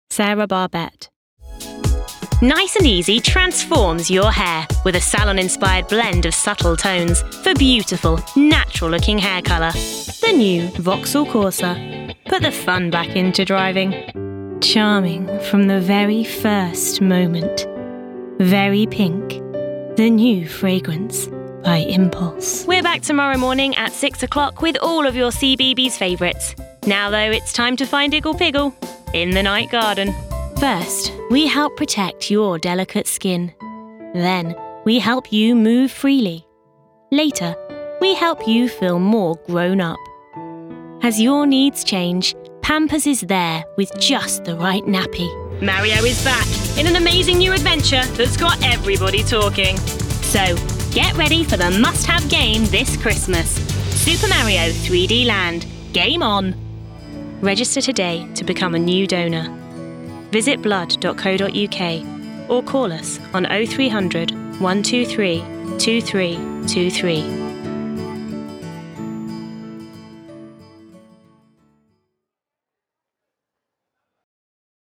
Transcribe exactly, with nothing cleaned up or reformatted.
Sarah Barbette. Nice and Easy transforms your hair with a salon-inspired blend of subtle tones for beautiful, natural-looking hair colour. The new Vauxhall Corsa. Put the fun back into driving. Charming from the very first moment. Very Pink. The new fragrance by Impulse. We're back tomorrow morning at six o'clock with all of your C B B S favourites. Now, though, it's time to find Iggle Piggle in the night garden. First, we help protect your delicate skin. Then, we help you move freely. Later, we help you feel more grown up. As your needs change, Pampers is there with just the right nappy. Mario is back in an amazing new adventure that's got everybody talking. So, get ready for the must-have game this Christmas. Super Mario three D Land. Game on! Register today to become a new donor. Visit blood dot co dot uk or call us on oh three hundred, one two three, two three two three.